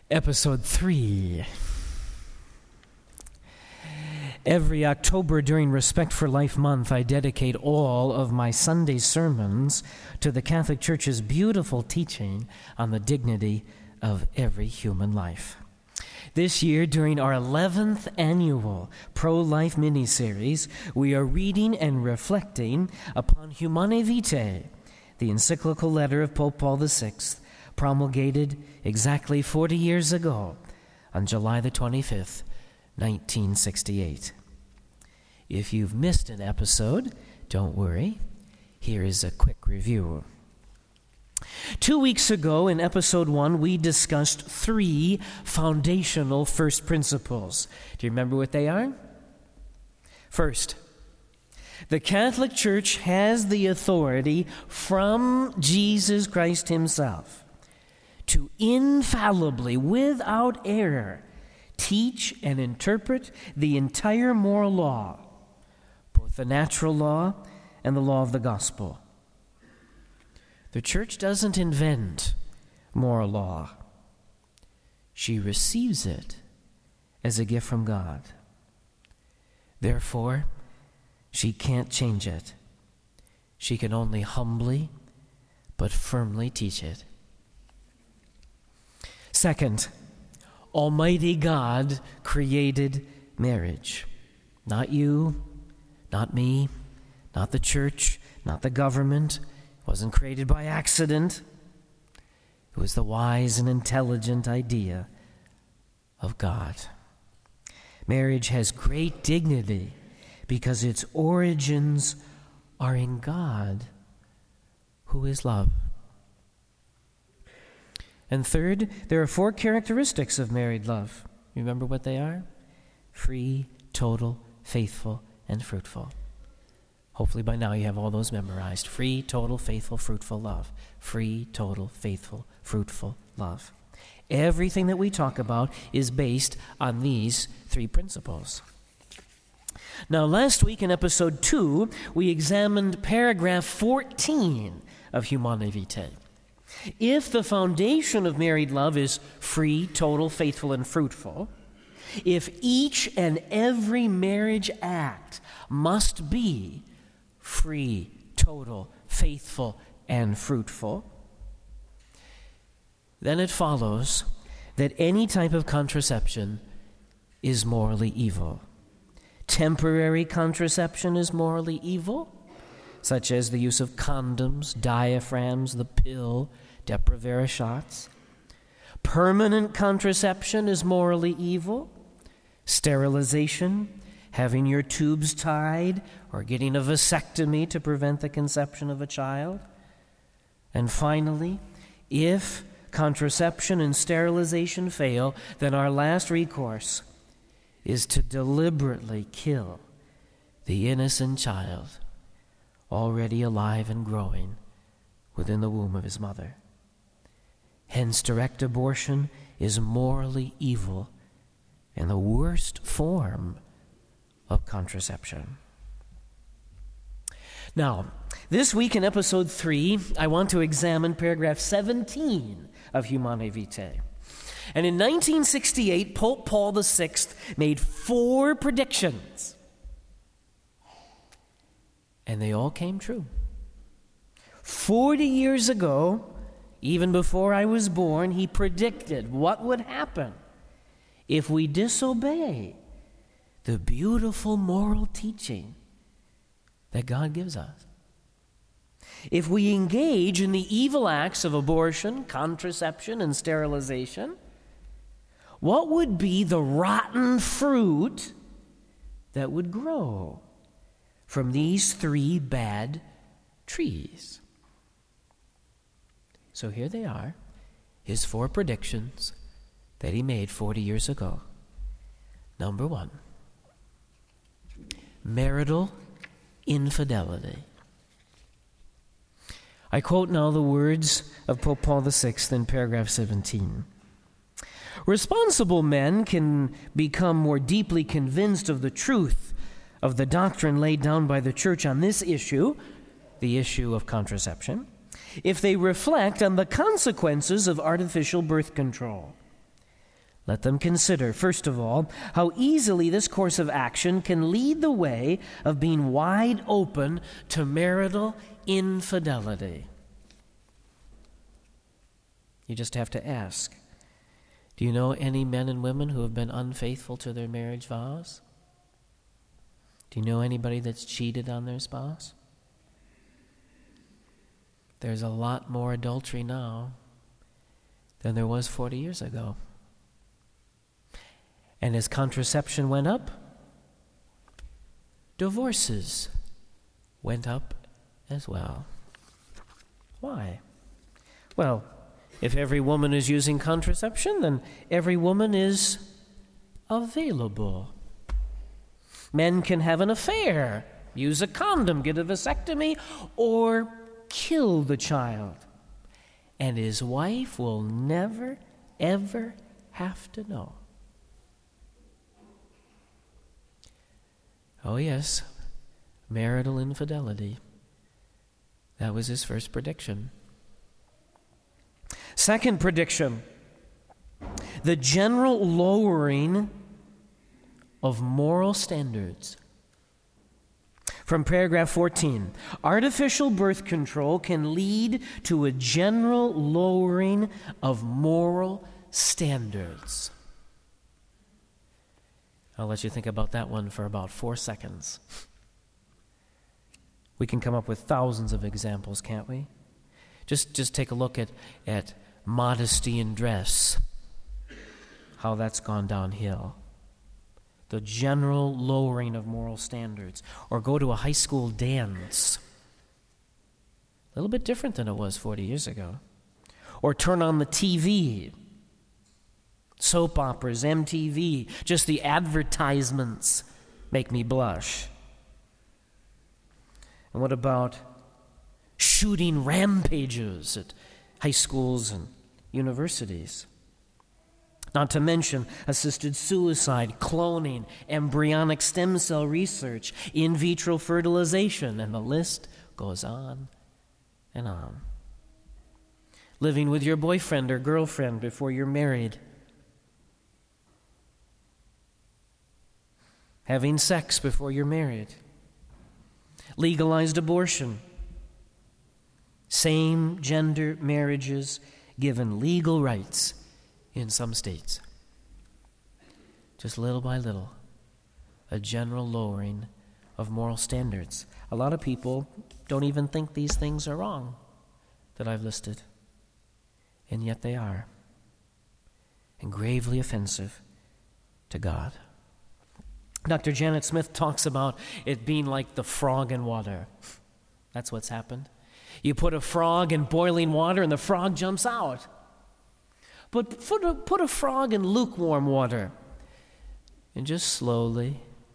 Episode 3. Every October during Respect for Life Month, I dedicate all of my Sunday sermons to the Catholic Church's beautiful teaching on the dignity of every human life. This year, during our 11th annual pro-life mini-series, we are reading and reflecting upon Humanae Vitae, the encyclical letter of Pope Paul VI, promulgated exactly 40 years ago on July the 25th, 1968. If you've missed an episode, don't worry. Here is a quick review. 2 weeks ago, in episode 1, we discussed 3 foundational first principles. Do you remember what they are? First, the Catholic Church has the authority from Jesus Christ himself to infallibly, without error, teach and interpret the entire moral law, both the natural law and the law of the gospel. The Church doesn't invent moral law. She receives it as a gift from God. Therefore, she can't change it. She can only humbly but firmly teach it. Second, Almighty God created marriage. Not you, not me, not the church, not the government. It wasn't created by accident. It was the wise and intelligent idea of God. Marriage has great dignity because its origins are in God, who is love. And third, there are 4 characteristics of married love. You remember what they are? Free, total, faithful, and fruitful. Hopefully by now you have all those memorized. Free, total, faithful, fruitful love. Free, total, faithful, fruitful love. Everything that we talk about is based on these 3 principles. Now, last week in episode 2, we examined paragraph 14 of Humanae Vitae. If the foundation of married love is free, total, faithful, and fruitful, if each and every marriage act must be free, total, faithful, and fruitful, then it follows that any type of contraception is morally evil. Temporary contraception is morally evil, such as the use of condoms, diaphragms, the pill, Depo-Provera shots. Permanent contraception is morally evil. Sterilization, having your tubes tied, or getting a vasectomy to prevent the conception of a child. And finally, if contraception and sterilization fail, then our last recourse is to deliberately kill the innocent child already alive and growing within the womb of his mother. Hence, direct abortion is morally evil and the worst form of contraception. Now, this week in episode 3, I want to examine paragraph 17 of Humanae Vitae. And in 1968, Pope Paul VI made 4 predictions. And they all came true. 40 years ago, even before I was born, he predicted what would happen if we disobey the beautiful moral teaching that God gives us. If we engage in the evil acts of abortion, contraception, and sterilization, what would be the rotten fruit that would grow from these 3 bad trees? So here they are, his 4 predictions that he made 40 years ago. Number 1, marital infidelity. I quote now the words of Pope Paul VI in paragraph 17. Responsible men can become more deeply convinced of the truth of the doctrine laid down by the Church on this issue, the issue of contraception, if they reflect on the consequences of artificial birth control. Let them consider, first of all, how easily this course of action can lead the way of being wide open to marital infidelity. You just have to ask, do you know any men and women who have been unfaithful to their marriage vows? Do you know anybody that's cheated on their spouse? There's a lot more adultery now than there was 40 years ago. And as contraception went up, divorces went up as well. Why? Well, if every woman is using contraception, then every woman is available. Men can have an affair, use a condom, get a vasectomy, or kill the child. And his wife will never, ever have to know. Oh yes, marital infidelity. That was his first prediction. Second prediction, the general lowering of moral standards. From paragraph 14, artificial birth control can lead to a general lowering of moral standards. I'll let you think about that one for about 4 seconds. We can come up with thousands of examples, can't we? Just take a look at modesty in dress, how that's gone downhill. The general lowering of moral standards. Or go to a high school dance. A little bit different than it was 40 years ago. Or turn on the TV. Soap operas, MTV, just the advertisements make me blush. And what about shooting rampages at high schools and universities? Not to mention assisted suicide, cloning, embryonic stem cell research, in vitro fertilization, and the list goes on and on. Living with your boyfriend or girlfriend before you're married. Having sex before you're married. Legalized abortion. Same-gender marriages given legal rights in some states. Just little by little, a general lowering of moral standards. A lot of people don't even think these things are wrong that I've listed, and yet they are, and gravely offensive to God. Dr. Janet Smith talks about it being like the frog in water. That's what's happened. You put a frog in boiling water and the frog jumps out. But put a frog in lukewarm water and just slowly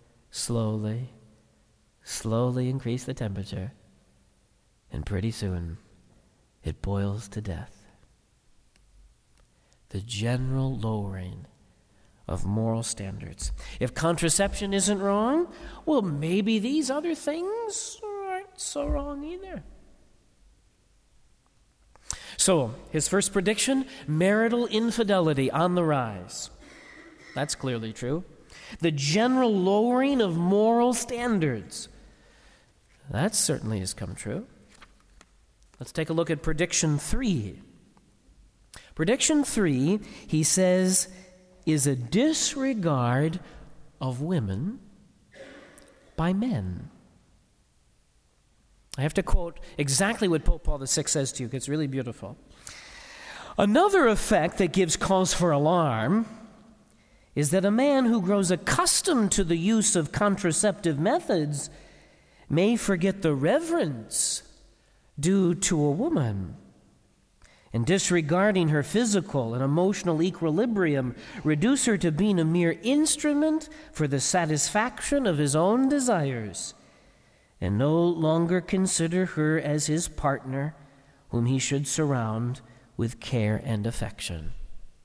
increase the temperature, and pretty soon it boils to death. The general lowering of moral standards. If contraception isn't wrong, well, maybe these other things aren't so wrong either. So, his first prediction, marital infidelity on the rise. That's clearly true. The general lowering of moral standards. That certainly has come true. Let's take a look at prediction 3. Prediction 3, he says, is a disregard of women by men. I have to quote exactly what Pope Paul VI says to you, because it's really beautiful. Another effect that gives cause for alarm is that a man who grows accustomed to the use of contraceptive methods may forget the reverence due to a woman, and disregarding her physical and emotional equilibrium, reduce her to being a mere instrument for the satisfaction of his own desires, and no longer consider her as his partner, whom he should surround with care and affection.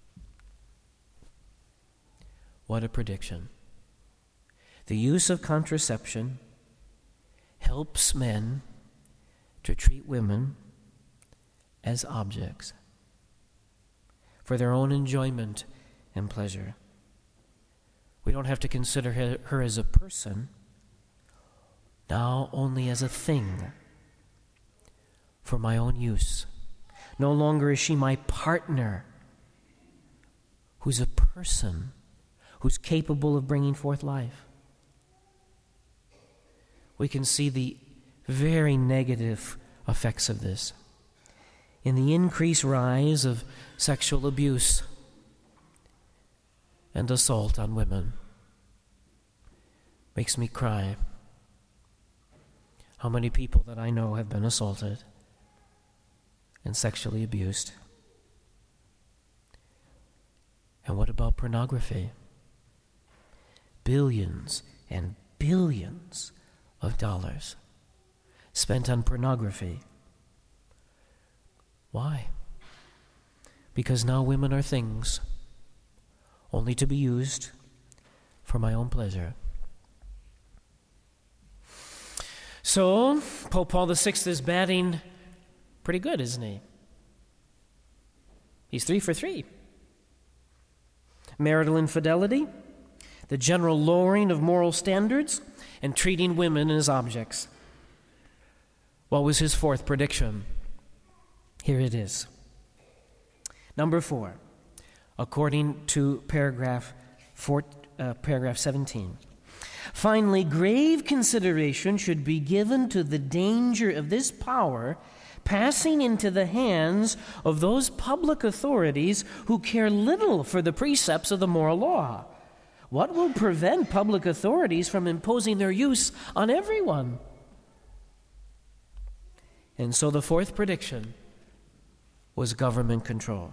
What a prediction. The use of contraception helps men to treat women as objects for their own enjoyment and pleasure. We don't have to consider her as a person, now only as a thing for my own use. No longer is she my partner, who's a person, who's capable of bringing forth life. We can see the very negative effects of this in the increased rise of sexual abuse and assault on women. Makes me cry. How many people that I know have been assaulted and sexually abused? And what about pornography? Billions and billions of dollars spent on pornography. Why? Because now women are things only to be used for my own pleasure. So, Pope Paul VI is batting pretty good, isn't he? He's 3 for 3. Marital infidelity, the general lowering of moral standards, and treating women as objects. What was his fourth prediction? Here it is. Number 4, according to paragraph 17. Finally, grave consideration should be given to the danger of this power passing into the hands of those public authorities who care little for the precepts of the moral law. What will prevent public authorities from imposing their use on everyone? And so the fourth prediction was government control.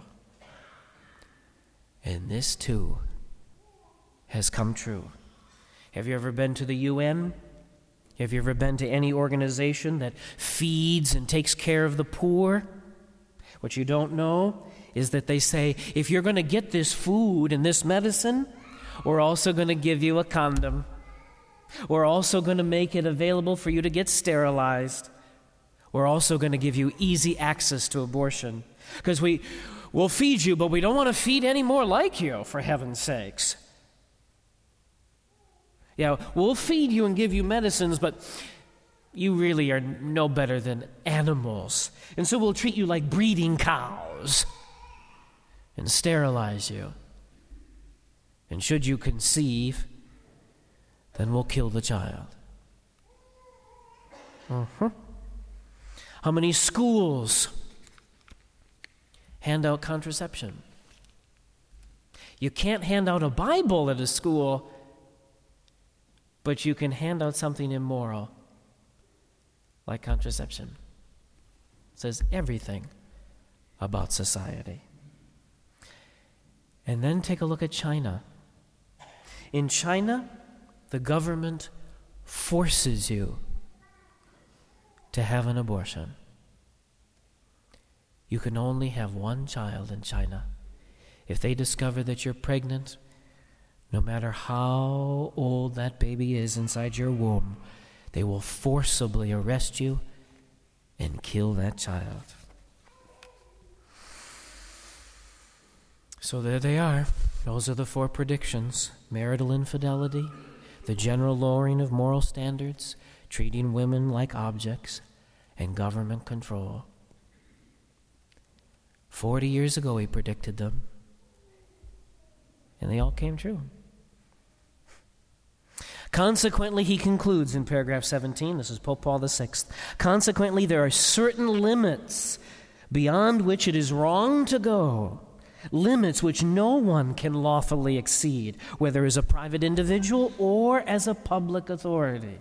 And this too has come true. Have you ever been to the UN? Have you ever been to any organization that feeds and takes care of the poor? What you don't know is that they say, if you're going to get this food and this medicine, we're also going to give you a condom. We're also going to make it available for you to get sterilized. We're also going to give you easy access to abortion. Because we'll feed you, but we don't want to feed any more like you, for heaven's sakes. Yeah, we'll feed you and give you medicines, but you really are no better than animals. And so we'll treat you like breeding cows and sterilize you. And should you conceive, then we'll kill the child. How many schools hand out contraception? You can't hand out a Bible at a school, but you can hand out something immoral, like contraception. It says everything about society. And then take a look at China. In China, the government forces you to have an abortion. You can only have one child in China. If they discover that you're pregnant, no matter how old that baby is inside your womb, they will forcibly arrest you and kill that child. So there they are. Those are the 4 predictions: marital infidelity, the general lowering of moral standards, treating women like objects, and government control. 40 years ago he predicted them, and they all came true. Consequently, he concludes in paragraph 17, this is Pope Paul VI, consequently, there are certain limits beyond which it is wrong to go, limits which no one can lawfully exceed, whether as a private individual or as a public authority.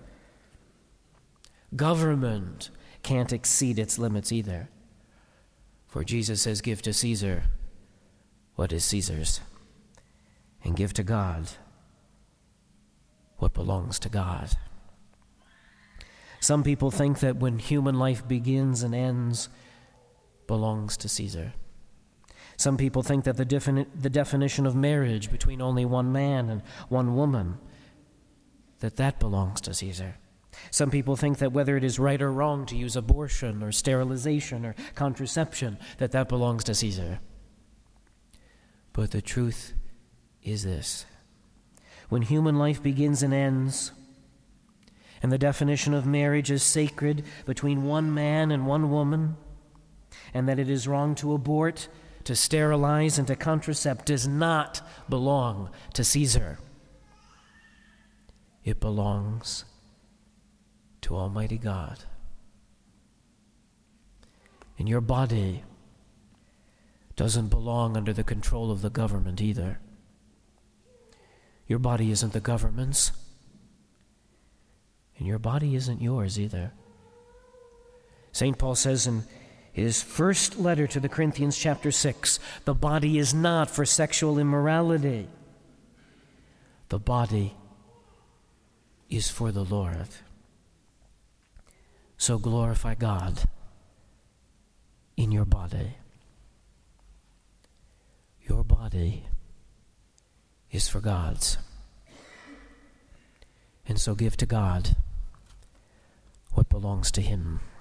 Government can't exceed its limits either. For Jesus says, give to Caesar what is Caesar's, and give to God what belongs to God. Some people think that when human life begins and ends belongs to Caesar. Some people think that the definition of marriage between only one man and one woman, that belongs to Caesar. Some people think that whether it is right or wrong to use abortion or sterilization or contraception, that belongs to Caesar. But the truth is this: when human life begins and ends, and the definition of marriage is sacred between one man and one woman, and that it is wrong to abort, to sterilize, and to contracept, does not belong to Caesar. It belongs to Almighty God. And your body doesn't belong under the control of the government either. Your body isn't the government's, and your body isn't yours either. St. Paul says in his first letter to the Corinthians, chapter 6, the body is not for sexual immorality. The body is for the Lord. So glorify God in your body. Your body is for God's. And so give to God what belongs to Him.